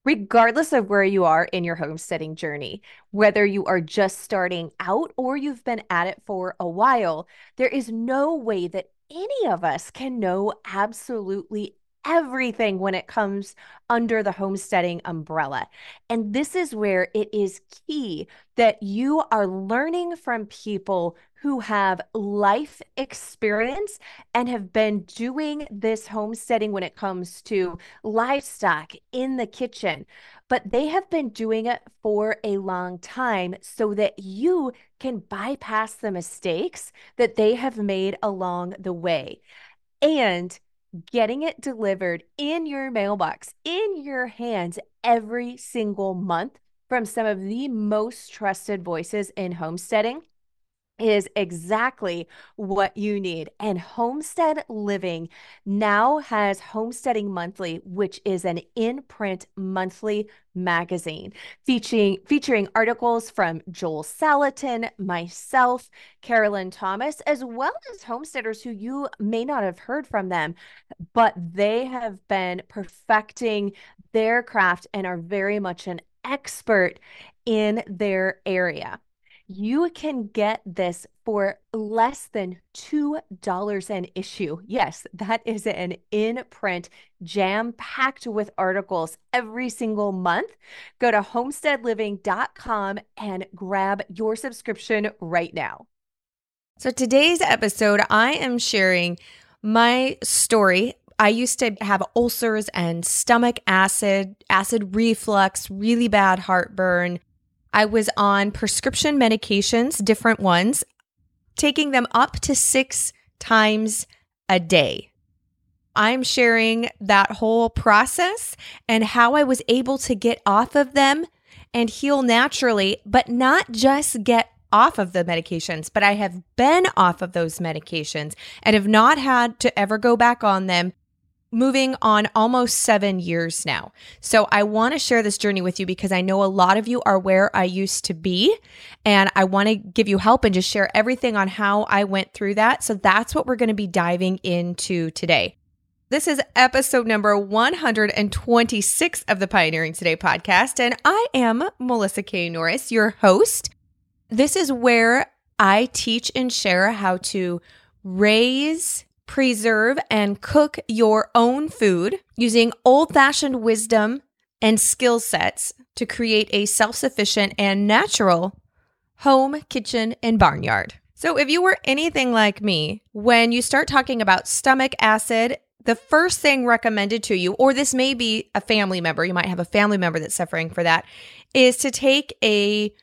Regardless of where you are in your homesteading journey, whether you are just starting out or you've been at it for a while, there is no way that any of us can know absolutely everything when it comes under the homesteading umbrella. And this is where it is key that you are learning from people who have life experience and have been doing this homesteading when it comes to livestock in the kitchen, but they have been doing it for a long time so that you can bypass the mistakes that they have made along the way. And getting it delivered in your mailbox, in your hands every single month from some of the most trusted voices in homesteading is exactly what you need. And Homestead Living now has Homesteading Monthly, which is an in-print monthly magazine featuring articles from Joel Salatin, myself, Carolyn Thomas, as well as homesteaders who you may not have heard from them, but they have been perfecting their craft and are very much an expert in their area. You can get this for less than $2 an issue. Yes, that is an in print, jam packed with articles every single month. Go to homesteadliving.com and grab your subscription right now. So today's episode, I am sharing my story. I used to have ulcers and stomach acid reflux, really bad heartburn. I was on prescription medications, different ones, taking them up to 6 times a day. I'm sharing that whole process and how I was able to get off of them and heal naturally, but not just get off of the medications, but I have been off of those medications and have not had to ever go back on them, moving on almost 7 years now. So I want to share this journey with you because I know a lot of you are where I used to be, and I want to give you help and just share everything on how I went through that. So that's what we're going to be diving into today. This is episode number 126 of the Pioneering Today podcast, and I am Melissa K. Norris, your host. This is where I teach and share how to raise, preserve, and cook your own food using old-fashioned wisdom and skill sets to create a self-sufficient and natural home, kitchen, and barnyard. So if you were anything like me, when you start talking about stomach acid, the first thing recommended to you, or this may be a family member, you might have a family member that's suffering for that, is to take a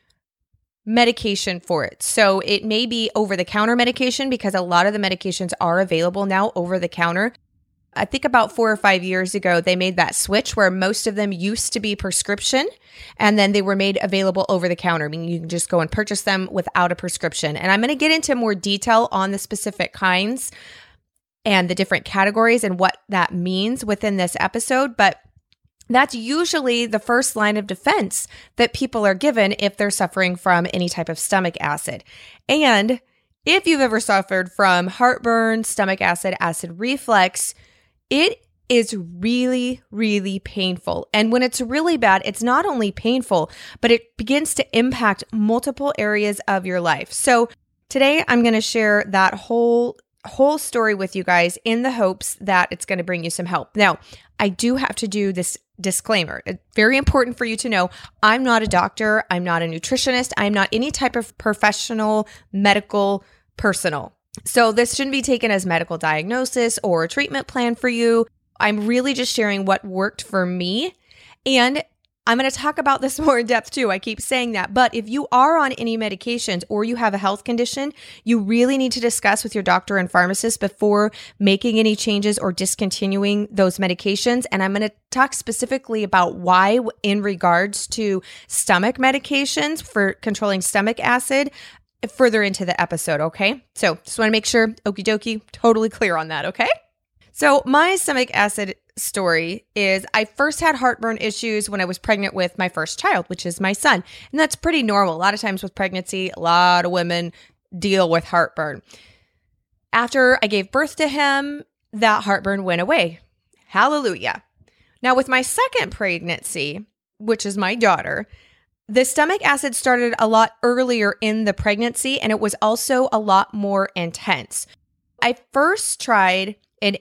medication for it. So it may be over-the-counter medication because a lot of the medications are available now over the counter. I think about 4 or 5 years ago, they made that switch where most of them used to be prescription and then they were made available over the counter, meaning you can just go and purchase them without a prescription. And I'm going to get into more detail on the specific kinds and the different categories and what that means within this episode, but that's usually the first line of defense that people are given if they're suffering from any type of stomach acid. And if you've ever suffered from heartburn, stomach acid, acid reflux, it is really, really painful. And when it's really bad, it's not only painful, but it begins to impact multiple areas of your life. So today I'm going to share that whole story with you guys in the hopes that it's going to bring you some help. Now, I do have to do this disclaimer. It's very important for you to know I'm not a doctor. I'm not a nutritionist. I'm not any type of professional medical personnel. So this shouldn't be taken as medical diagnosis or a treatment plan for you. I'm really just sharing what worked for me. And I'm going to talk about this more in depth too. I keep saying that. But if you are on any medications or you have a health condition, you really need to discuss with your doctor and pharmacist before making any changes or discontinuing those medications. And I'm going to talk specifically about why in regards to stomach medications for controlling stomach acid further into the episode, okay? So just want to make sure, okie dokie, totally clear on that, okay? So my stomach acid story is I first had heartburn issues when I was pregnant with my first child, which is my son. And that's pretty normal. A lot of times with pregnancy, a lot of women deal with heartburn. After I gave birth to him, that heartburn went away. Hallelujah. Now, with my second pregnancy, which is my daughter, the stomach acid started a lot earlier in the pregnancy, and it was also a lot more intense. I first tried an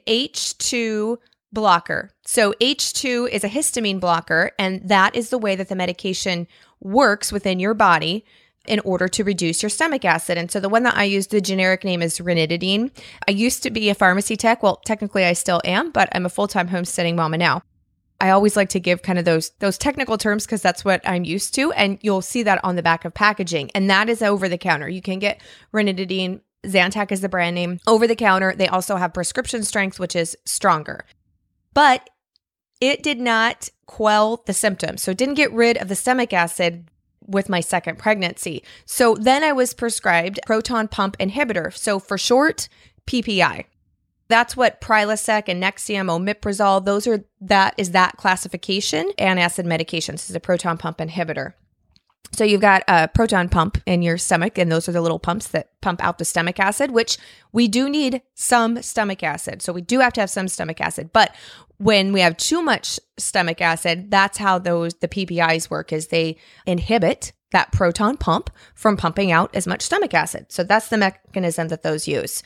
H2 blocker. So H2 is a histamine blocker, and that is the way that the medication works within your body in order to reduce your stomach acid. And so the one that I use, the generic name is ranitidine. I used to be a pharmacy tech. Well, technically I still am, but I'm a full-time homesteading mama now. I always like to give kind of those technical terms because that's what I'm used to. And you'll see that on the back of packaging. And that is over the counter. You can get ranitidine. Zantac is the brand name. Over the counter. They also have prescription strength, which is stronger. But it did not quell the symptoms. So it didn't get rid of the stomach acid with my second pregnancy. So then I was prescribed proton pump inhibitor. So for short, PPI. That's what Prilosec and Nexium, omeprazole, that is that classification. Antacid medications is a proton pump inhibitor. So you've got a proton pump in your stomach, and those are the little pumps that pump out the stomach acid, which we do need some stomach acid. So we do have to have some stomach acid. But when we have too much stomach acid, that's how the PPIs work, is they inhibit that proton pump from pumping out as much stomach acid. So that's the mechanism that those use.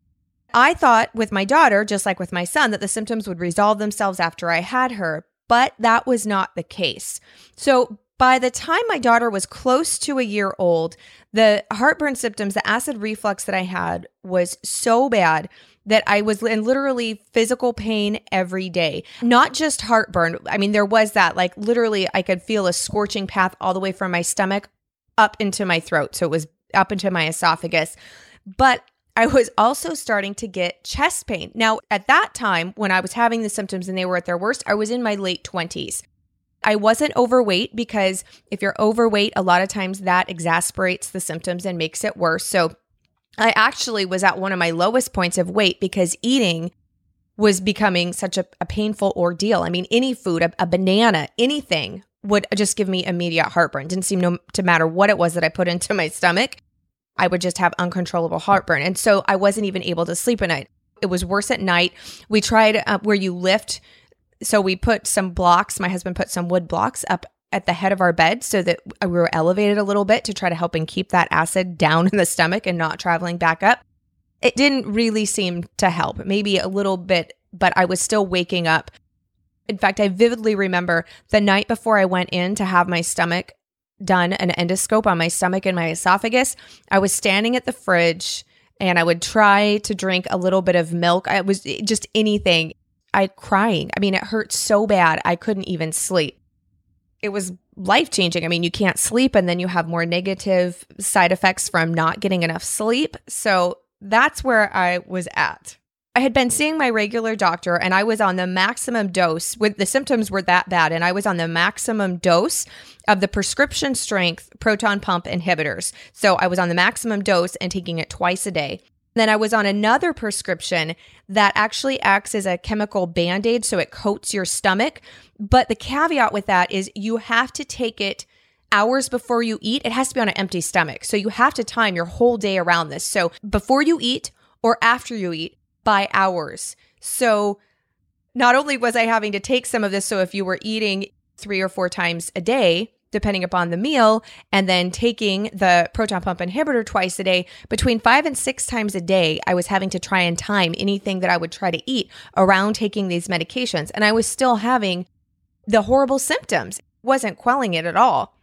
I thought with my daughter, just like with my son, that the symptoms would resolve themselves after I had her, but that was not the case. So by the time my daughter was close to a year old, the heartburn symptoms, the acid reflux that I had was so bad that I was in literally physical pain every day. Not just heartburn. I mean, there was that, like literally I could feel a scorching path all the way from my stomach up into my throat. So it was up into my esophagus. But I was also starting to get chest pain. Now, at that time, when I was having the symptoms and they were at their worst, I was in my late 20s. I wasn't overweight because if you're overweight, a lot of times that exasperates the symptoms and makes it worse. So I actually was at one of my lowest points of weight because eating was becoming such a painful ordeal. I mean, any food, a banana, anything would just give me immediate heartburn. Didn't seem to matter what it was that I put into my stomach. I would just have uncontrollable heartburn. And so I wasn't even able to sleep at night. It was worse at night. We tried where you lift. So we put some blocks. My husband put some wood blocks up at the head of our bed so that we were elevated a little bit to try to help and keep that acid down in the stomach and not traveling back up. It didn't really seem to help, maybe a little bit, but I was still waking up. In fact, I vividly remember the night before I went in to have my stomach done, an endoscope on my stomach and my esophagus, I was standing at the fridge and I would try to drink a little bit of milk. I was just anything. Crying. I mean, it hurt so bad. I couldn't even sleep. It was life-changing. I mean, you can't sleep and then you have more negative side effects from not getting enough sleep. So that's where I was at. I had been seeing my regular doctor and I was on the maximum dose. The symptoms were that bad, and I was on the maximum dose of the prescription strength proton pump inhibitors. So I was on the maximum dose and taking it twice a day. Then I was on another prescription that actually acts as a chemical Band-Aid, so it coats your stomach. But the caveat with that is you have to take it hours before you eat. It has to be on an empty stomach. So you have to time your whole day around this. So before you eat or after you eat, by hours. So not only was I having to take some of this, so if you were eating 3 or 4 times a day, depending upon the meal, and then taking the proton pump inhibitor twice a day, between 5 and 6 times a day, I was having to try and time anything that I would try to eat around taking these medications. And I was still having the horrible symptoms. It wasn't quelling it at all.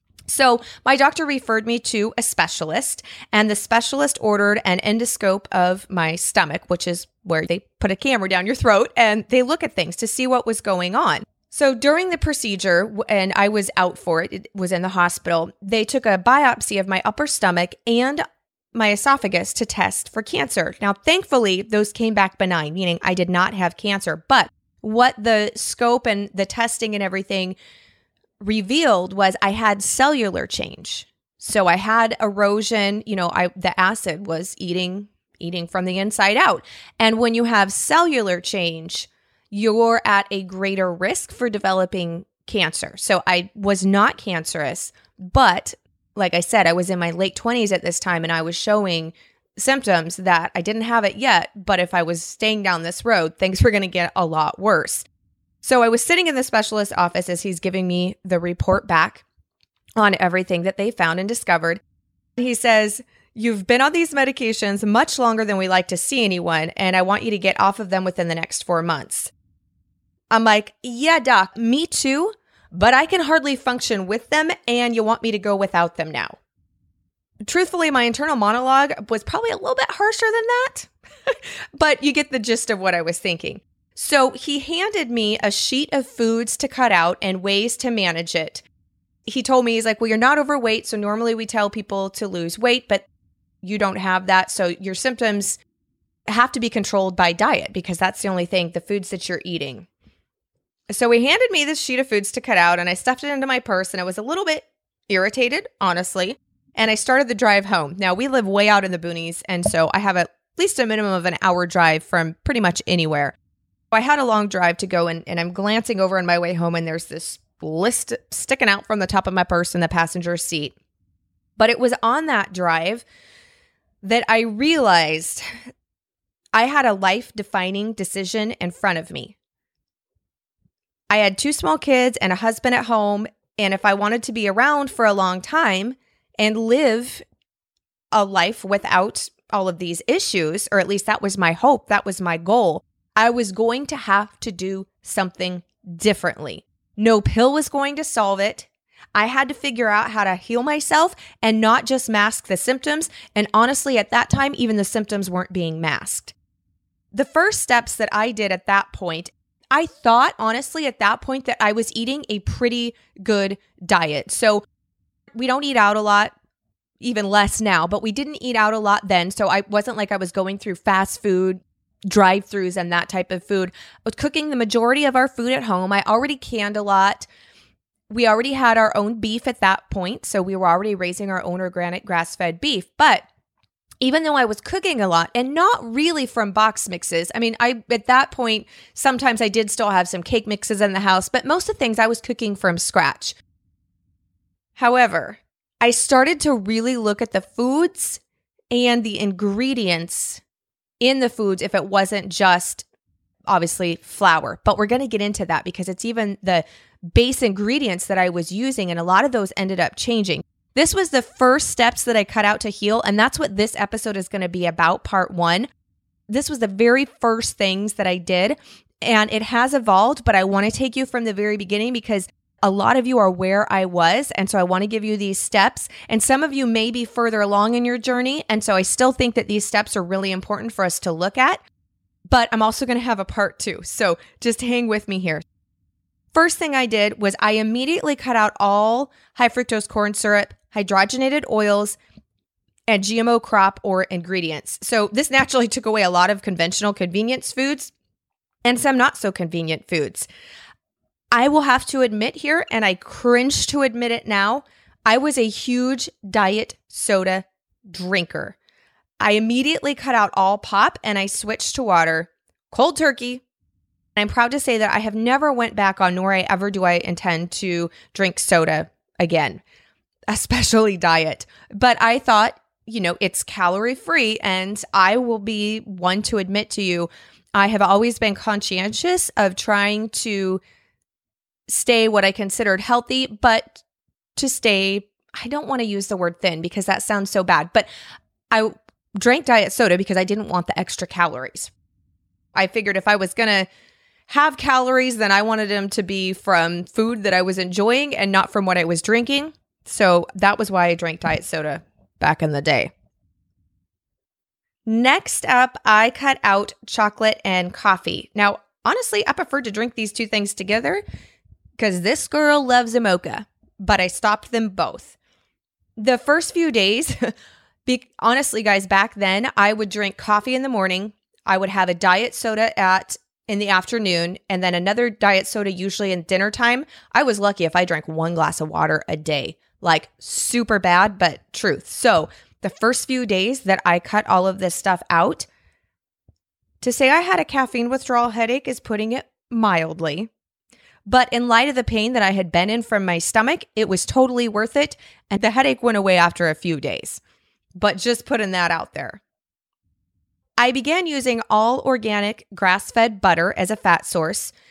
So my doctor referred me to a specialist, and the specialist ordered an endoscope of my stomach, which is where they put a camera down your throat and they look at things to see what was going on. So during the procedure, and I was out for it was in the hospital, they took a biopsy of my upper stomach and my esophagus to test for cancer. Now, thankfully, those came back benign, meaning I did not have cancer. But what the scope and the testing and everything revealed was I had cellular change. So I had erosion, the acid was eating from the inside out. And when you have cellular change, you're at a greater risk for developing cancer. So I was not cancerous, but like I said, I was in my late 20s at this time and I was showing symptoms that I didn't have it yet, but if I was staying down this road, things were going to get a lot worse. So I was sitting in the specialist office as he's giving me the report back on everything that they found and discovered. He says, "You've been on these medications much longer than we like to see anyone, and I want you to get off of them within the next 4 months." I'm like, "Yeah, doc, me too, but I can hardly function with them, and you want me to go without them now." Truthfully, my internal monologue was probably a little bit harsher than that, but you get the gist of what I was thinking. So he handed me a sheet of foods to cut out and ways to manage it. He told me, he's like, "Well, you're not overweight, so normally we tell people to lose weight, but you don't have that, so your symptoms have to be controlled by diet because that's the only thing, the foods that you're eating." So he handed me this sheet of foods to cut out, and I stuffed it into my purse, and I was a little bit irritated, honestly, and I started the drive home. Now, we live way out in the boonies, and so I have at least a minimum of an hour drive from pretty much anywhere. I had a long drive to go, and I'm glancing over on my way home, and there's this list sticking out from the top of my purse in the passenger seat. But it was on that drive that I realized I had a life-defining decision in front of me. I had 2 small kids and a husband at home, and if I wanted to be around for a long time and live a life without all of these issues, or at least that was my hope, that was my goal, I was going to have to do something differently. No pill was going to solve it. I had to figure out how to heal myself and not just mask the symptoms. And honestly, at that time, even the symptoms weren't being masked. The first steps that I did at that point, I thought honestly at that point that I was eating a pretty good diet. So we don't eat out a lot, even less now, but we didn't eat out a lot then. So I wasn't like I was going through fast food drive-throughs and that type of food. I was cooking the majority of our food at home. I already canned a lot. We already had our own beef at that point, so we were already raising our own organic grass-fed beef. But even though I was cooking a lot and not really from box mixes, I mean, at that point, sometimes I did still have some cake mixes in the house, but most of the things I was cooking from scratch. However, I started to really look at the foods and the ingredients in the foods if it wasn't just obviously flour. But we're going to get into that because it's even the base ingredients that I was using, and a lot of those ended up changing. This was the first steps that I cut out to heal, and that's what this episode is going to be about, part 1. This was the very first things that I did, and it has evolved, but I want to take you from the very beginning because a lot of you are where I was, and so I want to give you these steps, and some of you may be further along in your journey, and so I still think that these steps are really important for us to look at, but I'm also going to have a part 2, so just hang with me here. First thing I did was I immediately cut out all high fructose corn syrup, hydrogenated oils, and GMO crop or ingredients. So this naturally took away a lot of conventional convenience foods and some not so convenient foods. I will have to admit here, and I cringe to admit it now, I was a huge diet soda drinker. I immediately cut out all pop and I switched to water, cold turkey. I'm proud to say that I have never went back on, nor do I intend to drink soda again, especially diet. But I thought, it's calorie free, and I will be one to admit to you, I have always been conscientious of trying to stay what I considered healthy, but to stay, I don't want to use the word thin because that sounds so bad, but I drank diet soda because I didn't want the extra calories. I figured if I was going to have calories, then I wanted them to be from food that I was enjoying and not from what I was drinking. So that was why I drank diet soda back in the day. Next up, I cut out chocolate and coffee. Now, honestly, I prefer to drink these two things together because this girl loves a mocha, but I stopped them both. The first few days, honestly, guys, back then, I would drink coffee in the morning. I would have a diet soda in the afternoon, and then another diet soda usually in dinner time. I was lucky if I drank 1 glass of water a day, like super bad, but truth. So the first few days that I cut all of this stuff out, to say I had a caffeine withdrawal headache is putting it mildly. But in light of the pain that I had been in from my stomach, it was totally worth it. And the headache went away after a few days. But just putting that out there. I began using all organic grass-fed butter as a fat source.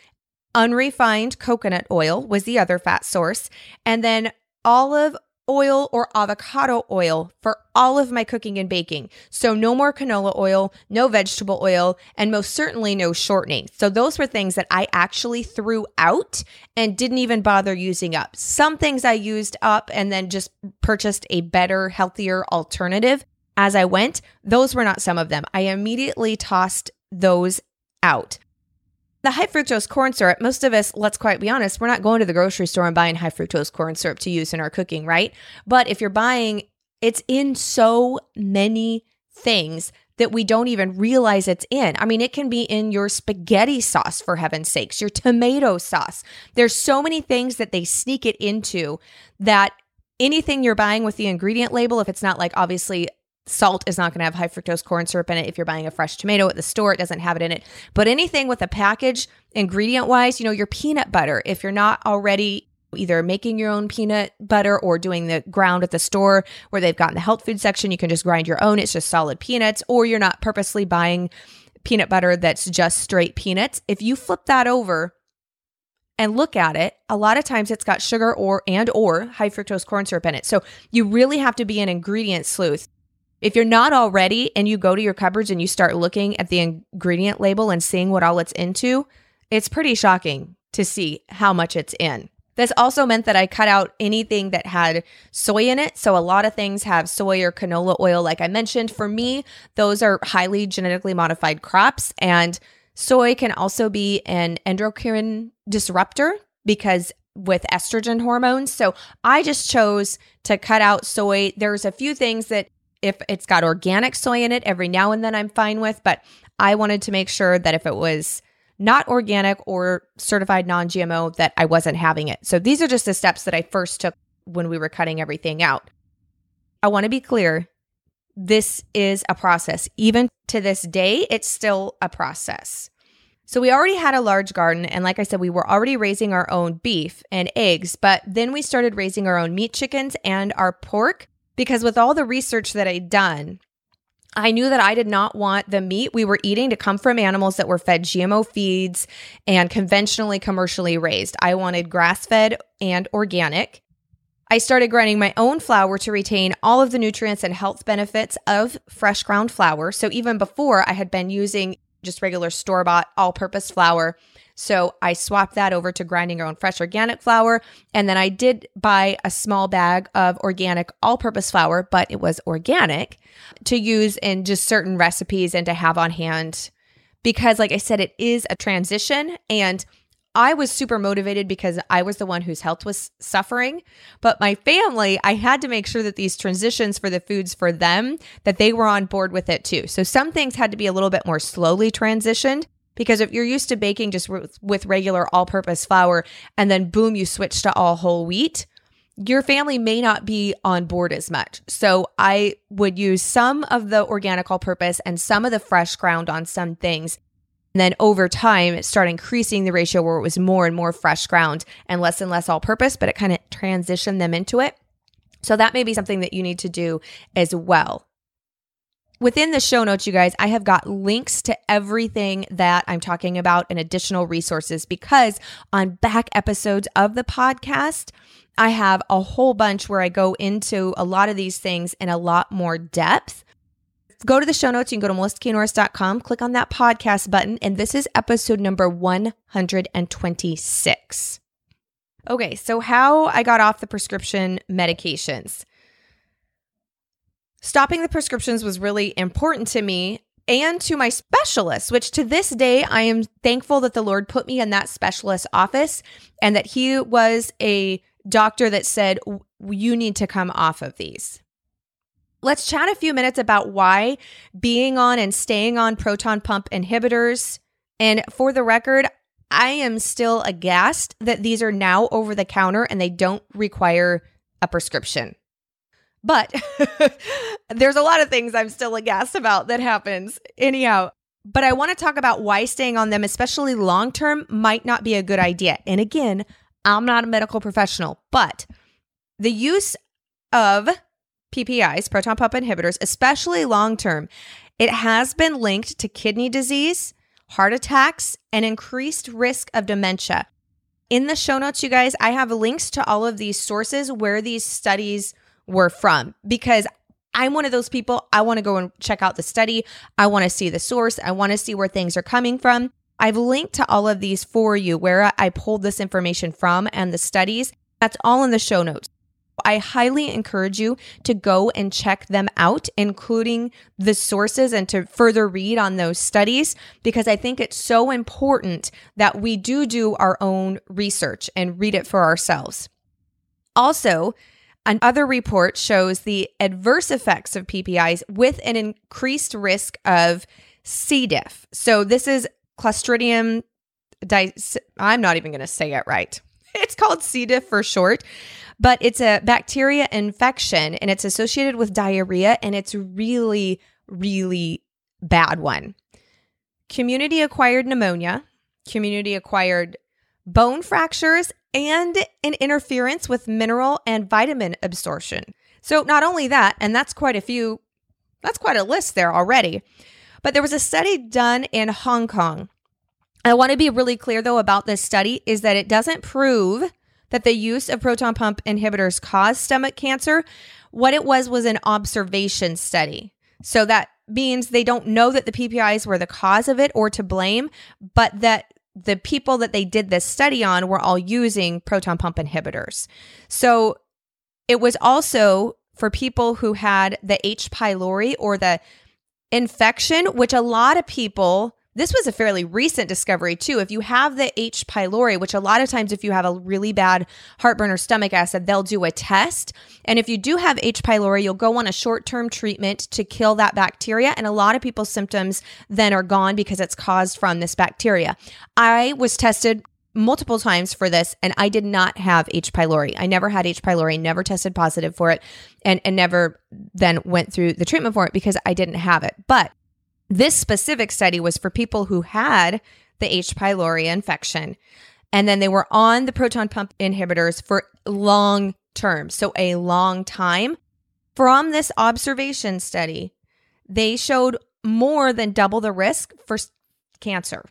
Unrefined coconut oil was the other fat source. And then olive oil or avocado oil for all of my cooking and baking. So no more canola oil, no vegetable oil, and most certainly no shortening. So those were things that I actually threw out and didn't even bother using up. Some things I used up and then just purchased a better, healthier alternative as I went. Those were not some of them. I immediately tossed those out. The high fructose corn syrup, most of us, let's quite be honest, we're not going to the grocery store and buying high fructose corn syrup to use in our cooking, right? But if you're buying, it's in so many things that we don't even realize it's in. I mean, it can be in your spaghetti sauce, for heaven's sakes, your tomato sauce. There's so many things that they sneak it into that anything you're buying with the ingredient label, if it's not like obviously salt is not going to have high fructose corn syrup in it. If you're buying a fresh tomato at the store, it doesn't have it in it. But anything with a package, ingredient-wise, your peanut butter, if you're not already either making your own peanut butter or doing the ground at the store where they've got in the health food section, you can just grind your own. It's just solid peanuts. Or you're not purposely buying peanut butter that's just straight peanuts. If you flip that over and look at it, a lot of times it's got sugar or high fructose corn syrup in it. So you really have to be an ingredient sleuth. If you're not already and you go to your cupboards and you start looking at the ingredient label and seeing what all it's into, it's pretty shocking to see how much it's in. This also meant that I cut out anything that had soy in it. So a lot of things have soy or canola oil, like I mentioned. For me, those are highly genetically modified crops. And soy can also be an endocrine disruptor because with estrogen hormones. So I just chose to cut out soy. There's a few things that if it's got organic soy in it, every now and then I'm fine with, but I wanted to make sure that if it was not organic or certified non-GMO, that I wasn't having it. So these are just the steps that I first took when we were cutting everything out. I want to be clear, this is a process. Even to this day, it's still a process. So we already had a large garden, and like I said, we were already raising our own beef and eggs, but then we started raising our own meat chickens and our pork. Because with all the research that I'd done, I knew that I did not want the meat we were eating to come from animals that were fed GMO feeds and conventionally commercially raised. I wanted grass-fed and organic. I started grinding my own flour to retain all of the nutrients and health benefits of fresh ground flour. So even before, I had been using just regular store-bought all-purpose flour. So I swapped that over to grinding our own fresh organic flour. And then I did buy a small bag of organic all-purpose flour, but it was organic to use in just certain recipes and to have on hand. Because like I said, it is a transition, and I was super motivated because I was the one whose health was suffering. But my family, I had to make sure that these transitions for the foods for them, that they were on board with it too. So some things had to be a little bit more slowly transitioned. Because if you're used to baking just with regular all-purpose flour and then boom, you switch to all whole wheat, your family may not be on board as much. So I would use some of the organic all-purpose and some of the fresh ground on some things. And then over time, it started increasing the ratio where it was more and more fresh ground and less all-purpose, but it kind of transitioned them into it. So that may be something that you need to do as well. Within the show notes, you guys, I have got links to everything that I'm talking about and additional resources, because on back episodes of the podcast, I have a whole bunch where I go into a lot of these things in a lot more depth. Go to the show notes. You can go to melissaknorris.com, click on that podcast button, and this is episode number 126. Okay, so how I got off the prescription medications. Stopping the prescriptions was really important to me and to my specialist, which to this day, I am thankful that the Lord put me in that specialist office and that he was a doctor that said, you need to come off of these. Let's chat a few minutes about why being on and staying on proton pump inhibitors. And for the record, I am still aghast that these are now over the counter and they don't require a prescription. But there's a lot of things I'm still aghast about that happens anyhow. But I want to talk about why staying on them, especially long-term, might not be a good idea. And again, I'm not a medical professional, but the use of PPIs, proton pump inhibitors, especially long-term, it has been linked to kidney disease, heart attacks, and increased risk of dementia. In the show notes, you guys, I have links to all of these sources where these studies were from, because I'm one of those people. I want to go and check out the study. I want to see the source. I want to see where things are coming from. I've linked to all of these for you where I pulled this information from and the studies. That's all in the show notes. I highly encourage you to go and check them out, including the sources, and to further read on those studies, because I think it's so important that we do our own research and read it for ourselves. Also, another report shows the adverse effects of PPIs with an increased risk of C. diff. So this is Clostridium I'm not even going to say it right. It's called C. diff for short, but it's a bacteria infection and it's associated with diarrhea, and it's really, really bad one. Community-acquired pneumonia, community-acquired bone fractures, and an interference with mineral and vitamin absorption. So not only that, and that's quite a list there already, but there was a study done in Hong Kong. I want to be really clear, though, about this study is that it doesn't prove that the use of proton pump inhibitors caused stomach cancer. What it was an observation study. So that means they don't know that the PPIs were the cause of it or to blame, but that the people that they did this study on were all using proton pump inhibitors. So it was also for people who had the H. pylori or the infection, which a lot of people, this was a fairly recent discovery too. If you have the H. pylori, which a lot of times if you have a really bad heartburn or stomach acid, they'll do a test. And if you do have H. pylori, you'll go on a short-term treatment to kill that bacteria. And a lot of people's symptoms then are gone because it's caused from this bacteria. I was tested multiple times for this, and I did not have H. pylori. I never had H. pylori, never tested positive for it, and never then went through the treatment for it because I didn't have it. But this specific study was for people who had the H. pylori infection, and then they were on the proton pump inhibitors for long term, so a long time. From this observation study, they showed more than double the risk for cancer.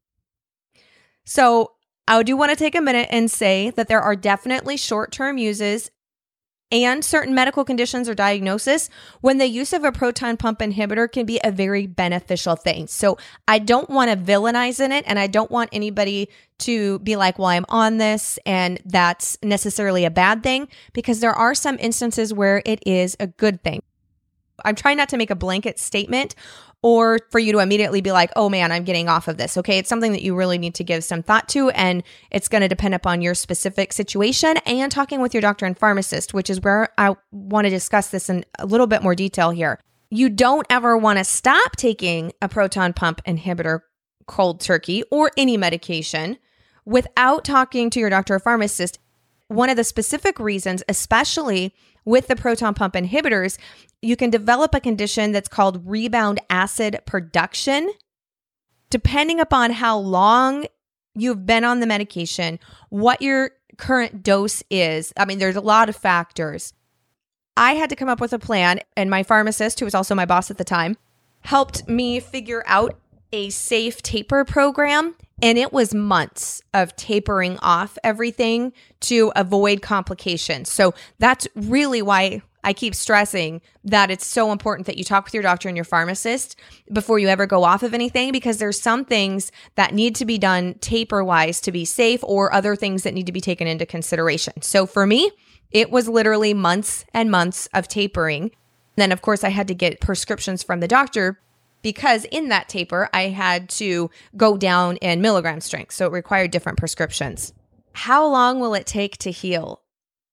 So I do want to take a minute and say that there are definitely short-term uses and certain medical conditions or diagnosis when the use of a proton pump inhibitor can be a very beneficial thing. So I don't want to villainize in it, and I don't want anybody to be like, well, I'm on this and that's necessarily a bad thing, because there are some instances where it is a good thing. I'm trying not to make a blanket statement or for you to immediately be like, oh man, I'm getting off of this. Okay, it's something that you really need to give some thought to, and it's going to depend upon your specific situation and talking with your doctor and pharmacist, which is where I want to discuss this in a little bit more detail here. You don't ever want to stop taking a proton pump inhibitor cold turkey or any medication without talking to your doctor or pharmacist. One of the specific reasons, especially with the proton pump inhibitors, you can develop a condition that's called rebound acid production. Depending upon how long you've been on the medication, what your current dose is, I mean, there's a lot of factors. I had to come up with a plan, and my pharmacist, who was also my boss at the time, helped me figure out a safe taper program. And it was months of tapering off everything to avoid complications. So that's really why I keep stressing that it's so important that you talk with your doctor and your pharmacist before you ever go off of anything, because there's some things that need to be done taper-wise to be safe, or other things that need to be taken into consideration. So for me, it was literally months and months of tapering. Then, of course, I had to get prescriptions from the doctor, because in that taper, I had to go down in milligram strength. So it required different prescriptions. How long will it take to heal?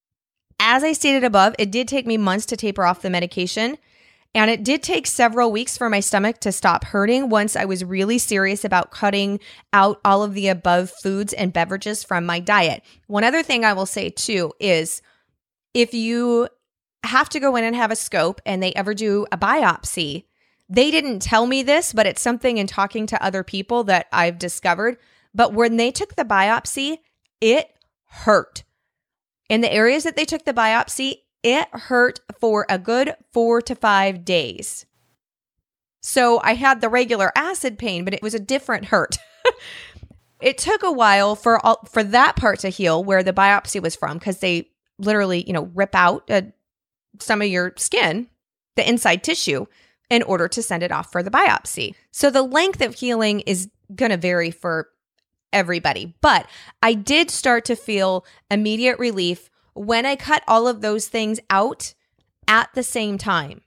As I stated above, it did take me months to taper off the medication. And it did take several weeks for my stomach to stop hurting once I was really serious about cutting out all of the above foods and beverages from my diet. One other thing I will say too is, if you have to go in and have a scope and they ever do a biopsy, they didn't tell me this, but it's something in talking to other people that I've discovered. But when they took the biopsy, it hurt. In the areas that they took the biopsy, it hurt for a good 4 to 5 days. So I had the regular acid pain, but it was a different hurt. It took a while for that part to heal where the biopsy was from, because they literally, rip out some of your skin, the inside tissue, in order to send it off for the biopsy. So the length of healing is going to vary for everybody. But I did start to feel immediate relief when I cut all of those things out at the same time.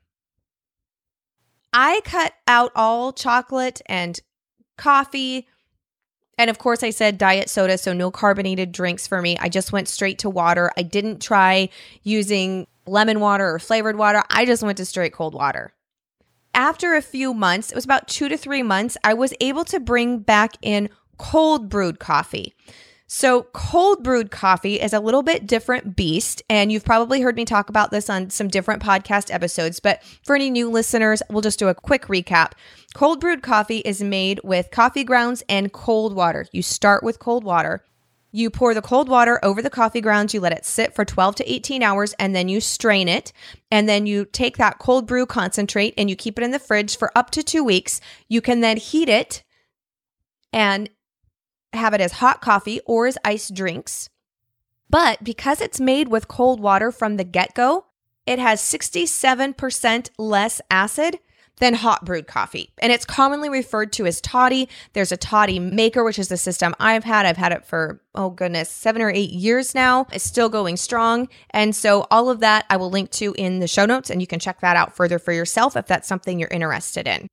I cut out all chocolate and coffee. And of course, I said diet soda, so no carbonated drinks for me. I just went straight to water. I didn't try using lemon water or flavored water. I just went to straight cold water. After a few months, it was about 2 to 3 months, I was able to bring back in cold brewed coffee. So cold brewed coffee is a little bit different beast, and you've probably heard me talk about this on some different podcast episodes, but for any new listeners, we'll just do a quick recap. Cold brewed coffee is made with coffee grounds and cold water. You start with cold water. You pour the cold water over the coffee grounds, you let it sit for 12 to 18 hours, and then you strain it. And then you take that cold brew concentrate and you keep it in the fridge for up to 2 weeks. You can then heat it and have it as hot coffee or as iced drinks. But because it's made with cold water from the get-go, it has 67% less acid than hot brewed coffee. And it's commonly referred to as toddy. There's a toddy maker, which is the system I've had. I've had it for, 7 or 8 years now. It's still going strong. And so all of that I will link to in the show notes, and you can check that out further for yourself if that's something you're interested in.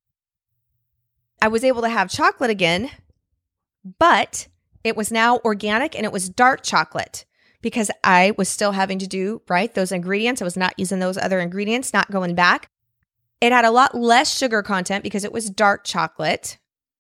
I was able to have chocolate again, but it was now organic and it was dark chocolate because I was still having to do, those ingredients. I was not using those other ingredients, not going back. It had a lot less sugar content because it was dark chocolate.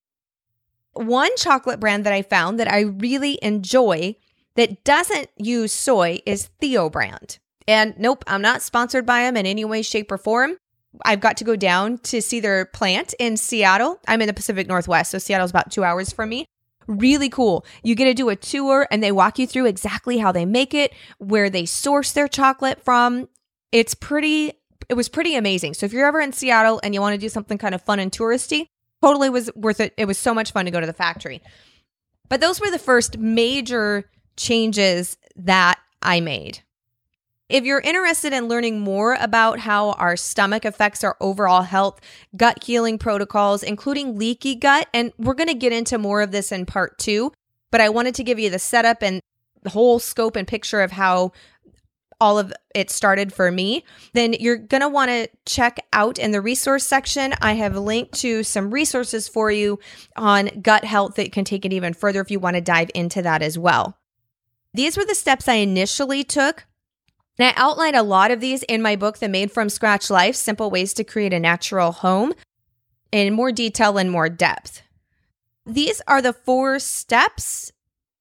One chocolate brand that I found that I really enjoy that doesn't use soy is Theo brand. And nope, I'm not sponsored by them in any way, shape, or form. I've got to go down to see their plant in Seattle. I'm in the Pacific Northwest, so Seattle's about 2 hours from me. Really cool. You get to do a tour and they walk you through exactly how they make it, where they source their chocolate from. It was pretty amazing. So if you're ever in Seattle and you want to do something kind of fun and touristy, totally was worth it. It was so much fun to go to the factory. But those were the first major changes that I made. If you're interested in learning more about how our stomach affects our overall health, gut healing protocols, including leaky gut, and we're going to get into more of this in part 2, but I wanted to give you the setup and the whole scope and picture of how all of it started for me, then you're going to want to check out in the resource section. I have linked to some resources for you on gut health that can take it even further if you want to dive into that as well. These were the steps I initially took. And I outline a lot of these in my book, The Made From Scratch Life, Simple Ways to Create a Natural Home, in more detail and more depth. These are the 4 steps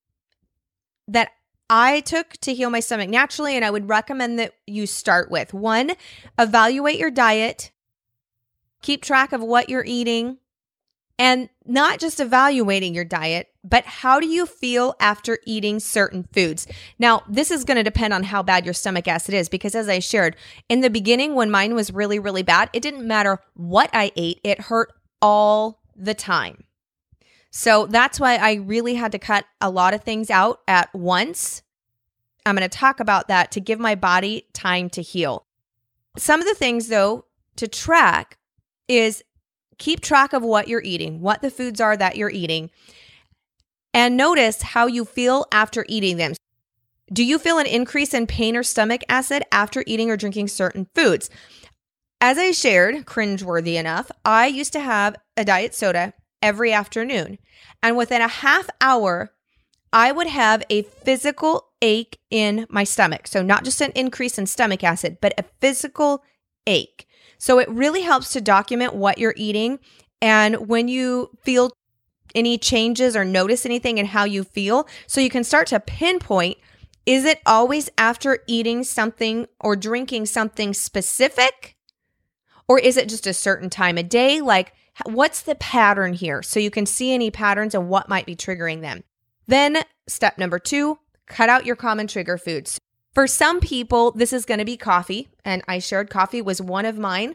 that I took to heal my stomach naturally, and I would recommend that you start with. 1, evaluate your diet, keep track of what you're eating, and not just evaluating your diet, but how do you feel after eating certain foods? Now, this is going to depend on how bad your stomach acid is, because as I shared, in the beginning when mine was really, really bad, it didn't matter what I ate. It hurt all the time. So that's why I really had to cut a lot of things out at once. I'm going to talk about that to give my body time to heal. Some of the things, though, to track is keep track of what you're eating, what the foods are that you're eating, and notice how you feel after eating them. Do you feel an increase in pain or stomach acid after eating or drinking certain foods? As I shared, cringeworthy enough, I used to have a diet soda every afternoon. And within a half hour, I would have a physical ache in my stomach. So not just an increase in stomach acid, but a physical ache. So it really helps to document what you're eating. And when you feel any changes or notice anything in how you feel, so you can start to pinpoint, is it always after eating something or drinking something specific? Or is it just a certain time of day? Like, what's the pattern here? So you can see any patterns and what might be triggering them. Then step number 2, cut out your common trigger foods. For some people, this is going to be coffee, and I shared coffee was one of mine.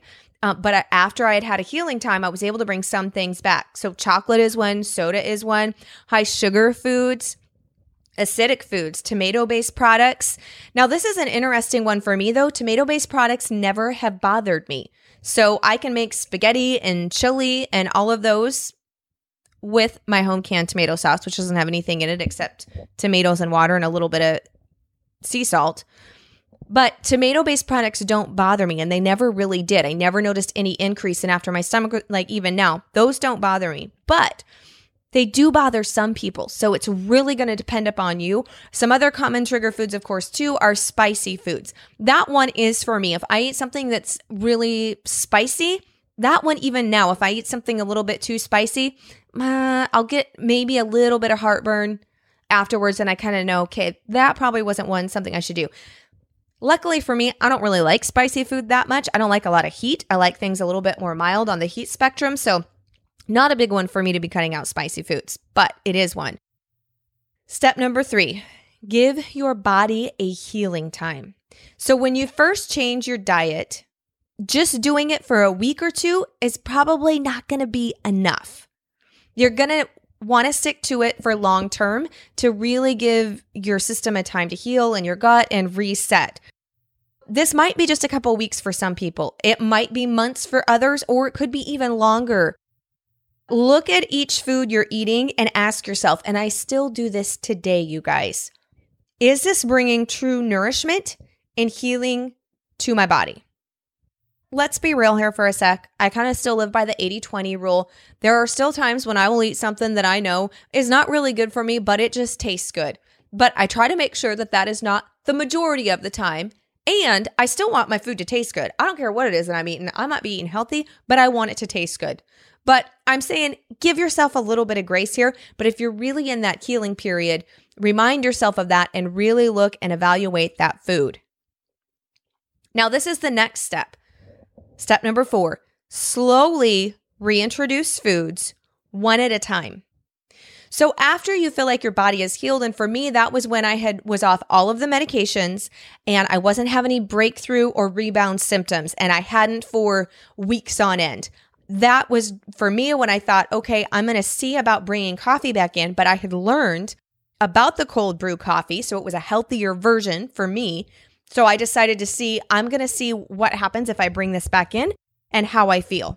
But after I had had a healing time, I was able to bring some things back. So chocolate is one, soda is one, high sugar foods, acidic foods, tomato-based products. Now, this is an interesting one for me, though. Tomato-based products never have bothered me. So I can make spaghetti and chili and all of those with my home canned tomato sauce, which doesn't have anything in it except tomatoes and water and a little bit of sea salt. But tomato-based products don't bother me, and they never really did. I never noticed any increase in after my stomach, like even now. Those don't bother me. But they do bother some people, so it's really going to depend upon you. Some other common trigger foods, of course, too, are spicy foods. That one is for me. If I eat something that's really spicy, that one even now, if I eat something a little bit too spicy, I'll get maybe a little bit of heartburn afterwards, and I kind of know, okay, that probably wasn't something I should do. Luckily for me, I don't really like spicy food that much. I don't like a lot of heat. I like things a little bit more mild on the heat spectrum, so not a big one for me to be cutting out spicy foods, but it is one. Step number 3, give your body a healing time. So when you first change your diet, just doing it for a week or two is probably not going to be enough. You're going to want to stick to it for long term to really give your system a time to heal and your gut and reset. This might be just a couple weeks for some people. It might be months for others, or it could be even longer. Look at each food you're eating and ask yourself, and I still do this today, you guys, is this bringing true nourishment and healing to my body? Let's be real here for a sec. I kind of still live by the 80-20 rule. There are still times when I will eat something that I know is not really good for me, but it just tastes good. But I try to make sure that that is not the majority of the time. And I still want my food to taste good. I don't care what it is that I'm eating. I might be eating healthy, but I want it to taste good. But I'm saying give yourself a little bit of grace here. But if you're really in that healing period, remind yourself of that and really look and evaluate that food. Now, this is the next step. Step number 4, slowly reintroduce foods one at a time. So after you feel like your body is healed, and for me, that was when I was off all of the medications and I wasn't having any breakthrough or rebound symptoms, and I hadn't for weeks on end. That was for me when I thought, okay, I'm going to see about bringing coffee back in, but I had learned about the cold brew coffee, so it was a healthier version for me. So I decided I'm going to see what happens if I bring this back in and how I feel.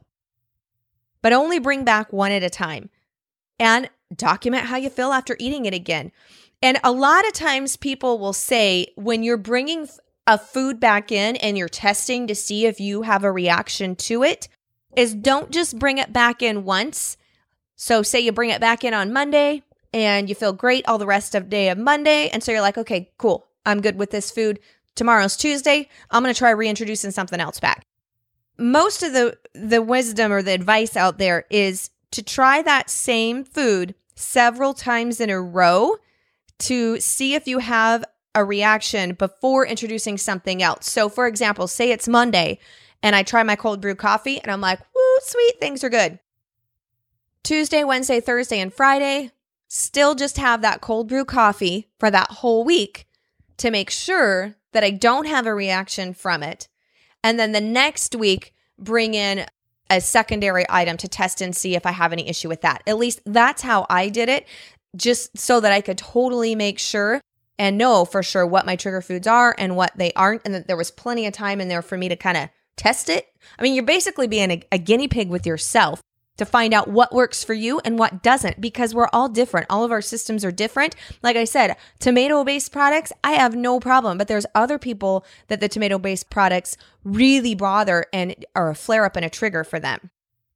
But only bring back one at a time and document how you feel after eating it again. And a lot of times people will say when you're bringing a food back in and you're testing to see if you have a reaction to it, is don't just bring it back in once. So say you bring it back in on Monday and you feel great all the rest of day of Monday. And so you're like, okay, cool. I'm good with this food. Tomorrow's Tuesday. I'm going to try reintroducing something else back. Most of the wisdom or the advice out there is to try that same food several times in a row to see if you have a reaction before introducing something else. So for example, say it's Monday and I try my cold brew coffee and I'm like, woo, sweet, things are good. Tuesday, Wednesday, Thursday, and Friday, still just have that cold brew coffee for that whole week to make sure that I don't have a reaction from it. And then the next week, bring in a secondary item to test and see if I have any issue with that. At least that's how I did it, just so that I could totally make sure and know for sure what my trigger foods are and what they aren't, and that there was plenty of time in there for me to kind of test it. I mean, you're basically being a guinea pig with yourself to find out what works for you and what doesn't, because we're all different. All of our systems are different. Like I said, tomato-based products, I have no problem, but there's other people that the tomato-based products really bother and are a flare-up and a trigger for them.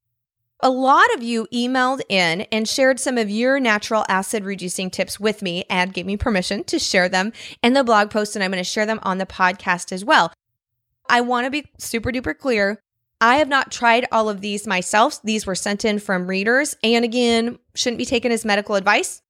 A lot of you emailed in and shared some of your natural acid reducing tips with me and gave me permission to share them in the blog post, and I'm going to share them on the podcast as well. I want to be super duper clear. I have not tried all of these myself. These were sent in from readers, and again, shouldn't be taken as medical advice.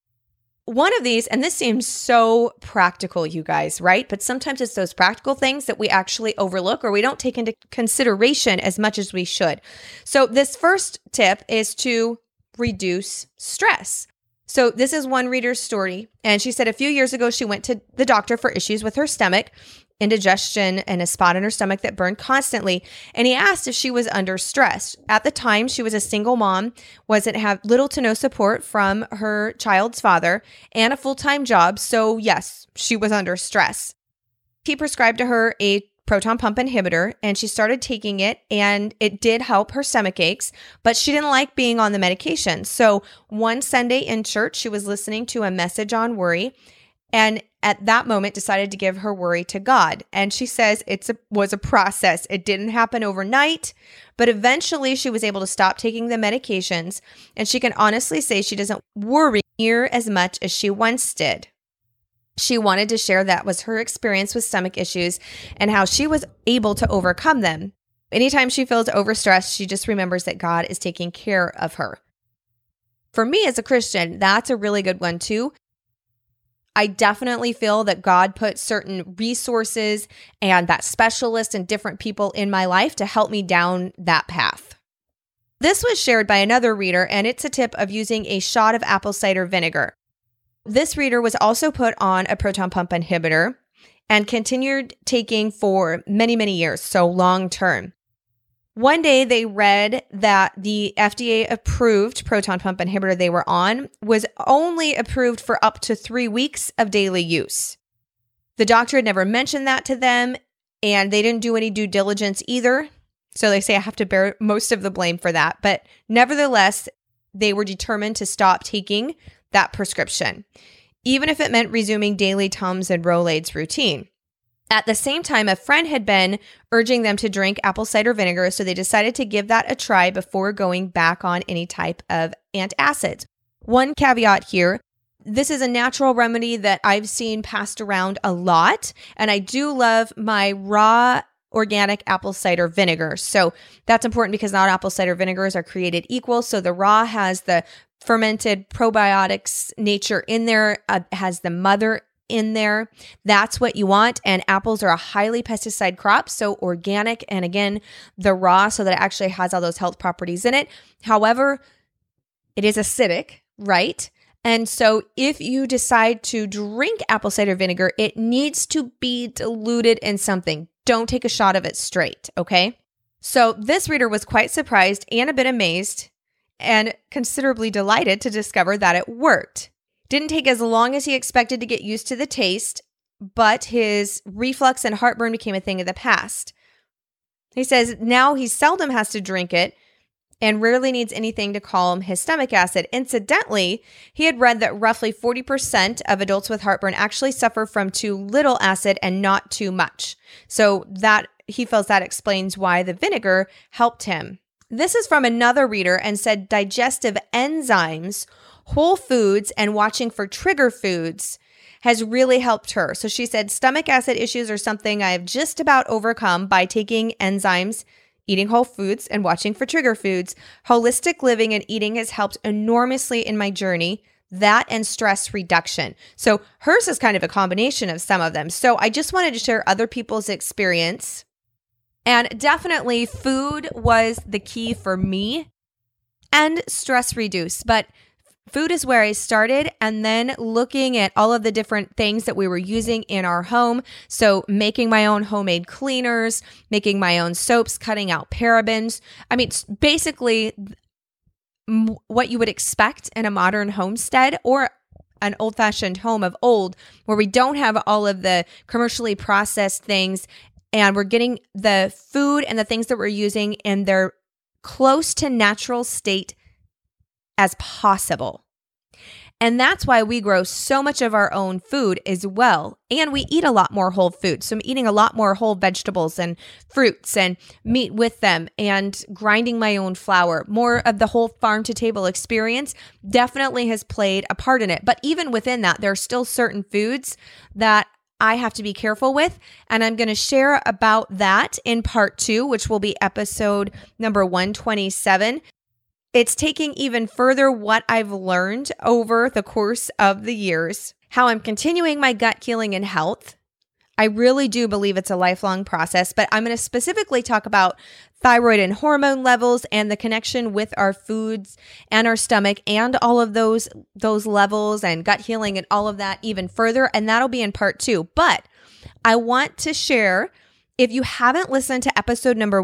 One of these, and this seems so practical, you guys, right? But sometimes it's those practical things that we actually overlook or we don't take into consideration as much as we should. So this first tip is to reduce stress. So this is one reader's story. And she said a few years ago, she went to the doctor for issues with her stomach, indigestion, and a spot in her stomach that burned constantly. And he asked if she was under stress. At the time, she was a single mom, wasn't have little to no support from her child's father, and a full-time job. So yes, she was under stress. He prescribed to her a proton pump inhibitor, and she started taking it, and it did help her stomach aches, but she didn't like being on the medication. So one Sunday in church, she was listening to a message on worry, and at that moment decided to give her worry to God. And she says was a process. It didn't happen overnight, but eventually she was able to stop taking the medications, and she can honestly say she doesn't worry near as much as she once did. She wanted to share that was her experience with stomach issues and how she was able to overcome them. Anytime she feels overstressed, she just remembers that God is taking care of her. For me as a Christian, that's a really good one too. I definitely feel that God put certain resources and that specialist and different people in my life to help me down that path. This was shared by another reader, and it's a tip of using a shot of apple cider vinegar. This reader was also put on a proton pump inhibitor and continued taking for many, many years, so long term. One day they read that the FDA-approved proton pump inhibitor they were on was only approved for up to 3 weeks of daily use. The doctor had never mentioned that to them, and they didn't do any due diligence either. So they say I have to bear most of the blame for that. But nevertheless, they were determined to stop taking that prescription, even if it meant resuming daily Tums and Rolaids routine. At the same time, a friend had been urging them to drink apple cider vinegar, so they decided to give that a try before going back on any type of antacids. One caveat here, this is a natural remedy that I've seen passed around a lot, and I do love my raw organic apple cider vinegar. So that's important because not apple cider vinegars are created equal. So the raw has the fermented probiotics nature in there, has the mother in there. That's what you want. And apples are a highly pesticide crop, so organic. And again, the raw, so that it actually has all those health properties in it. However, it is acidic, right? And so if you decide to drink apple cider vinegar, it needs to be diluted in something. Don't take a shot of it straight, okay? So this reader was quite surprised and a bit amazed and considerably delighted to discover that it worked. Didn't take as long as he expected to get used to the taste, but his reflux and heartburn became a thing of the past. He says now he seldom has to drink it and rarely needs anything to calm his stomach acid. Incidentally, he had read that roughly 40% of adults with heartburn actually suffer from too little acid and not too much. So that he feels that explains why the vinegar helped him. This is from another reader and said digestive enzymes, whole foods, and watching for trigger foods has really helped her. So she said stomach acid issues are something I have just about overcome by taking enzymes, eating whole foods, and watching for trigger foods. Holistic living and eating has helped enormously in my journey. That and stress reduction. So hers is kind of a combination of some of them. So I just wanted to share other people's experience. And definitely food was the key for me and stress reduce. But food is where I started, and then looking at all of the different things that we were using in our home. So making my own homemade cleaners, making my own soaps, cutting out parabens. I mean, basically what you would expect in a modern homestead or an old-fashioned home of old, where we don't have all of the commercially processed things, and we're getting the food and the things that we're using in their close to natural state as possible. And that's why we grow so much of our own food as well. And we eat a lot more whole food. So I'm eating a lot more whole vegetables and fruits and meat with them and grinding my own flour. More of the whole farm to table experience definitely has played a part in it. But even within that, there are still certain foods that I have to be careful with. And I'm going to share about that in part 2, which will be episode number 127. It's taking even further what I've learned over the course of the years, how I'm continuing my gut healing and health. I really do believe it's a lifelong process, but I'm going to specifically talk about thyroid and hormone levels and the connection with our foods and our stomach and all of those levels and gut healing and all of that even further. And that'll be in part 2. But I want to share, if you haven't listened to episode number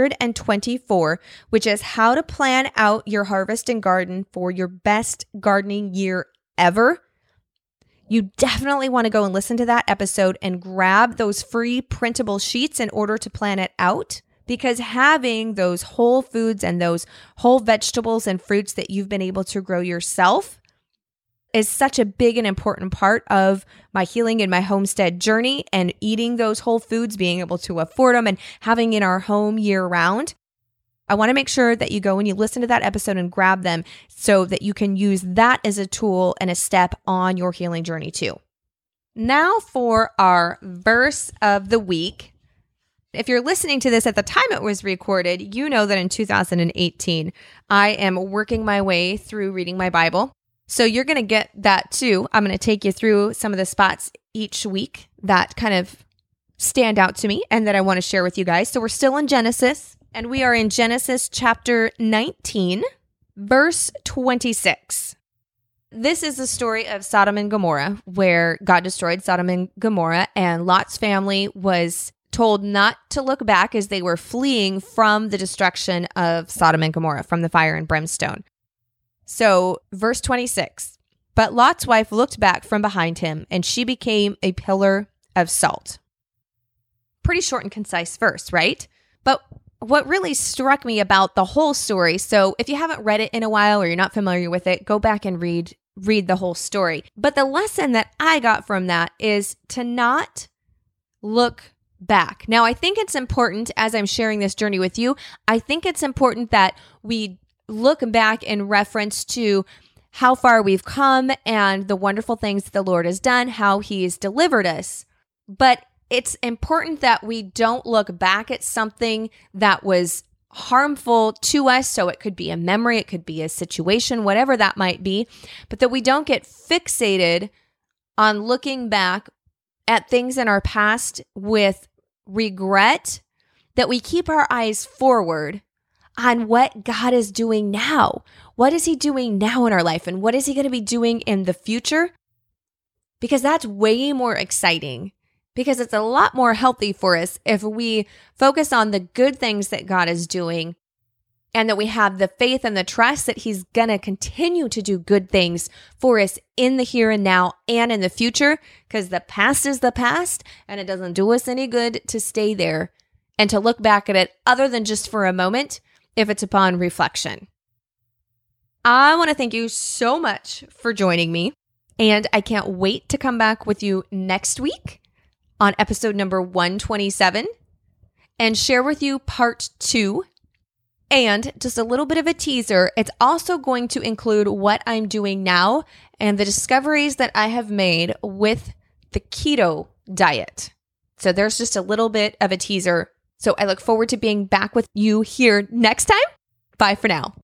124, which is how to plan out your harvest and garden for your best gardening year ever, you definitely want to go and listen to that episode and grab those free printable sheets in order to plan it out, because having those whole foods and those whole vegetables and fruits that you've been able to grow yourself is such a big and important part of my healing and my homestead journey, and eating those whole foods, being able to afford them and having in our home year round. I want to make sure that you go and you listen to that episode and grab them so that you can use that as a tool and a step on your healing journey too. Now for our verse of the week. If you're listening to this at the time it was recorded, you know that in 2018, I am working my way through reading my Bible. So you're going to get that too. I'm going to take you through some of the spots each week that kind of stand out to me and that I want to share with you guys. So we're still in Genesis, and we are in Genesis chapter 19, verse 26. This is the story of Sodom and Gomorrah, where God destroyed Sodom and Gomorrah, and Lot's family was told not to look back as they were fleeing from the destruction of Sodom and Gomorrah, from the fire and brimstone. So, verse 26, but Lot's wife looked back from behind him, and she became a pillar of salt. Pretty short and concise verse, right? But what really struck me about the whole story, so if you haven't read it in a while or you're not familiar with it, go back and read the whole story. But the lesson that I got from that is to not look back. Now, I think it's important, as I'm sharing this journey with you, I think it's important that we look back in reference to how far we've come and the wonderful things that the Lord has done, how He's delivered us. But it's important that we don't look back at something that was harmful to us. So it could be a memory, it could be a situation, whatever that might be, but that we don't get fixated on looking back at things in our past with regret, that we keep our eyes forward on what God is doing now. What is He doing now in our life? And what is He going to be doing in the future? Because that's way more exciting. Because it's a lot more healthy for us if we focus on the good things that God is doing, and that we have the faith and the trust that He's going to continue to do good things for us in the here and now and in the future, because the past is the past, and it doesn't do us any good to stay there and to look back at it other than just for a moment if it's upon reflection. I want to thank you so much for joining me, and I can't wait to come back with you next week on episode number 127 and share with you part 2. And just a little bit of a teaser, it's also going to include what I'm doing now and the discoveries that I have made with the keto diet. So there's just a little bit of a teaser. So I look forward to being back with you here next time. Bye for now.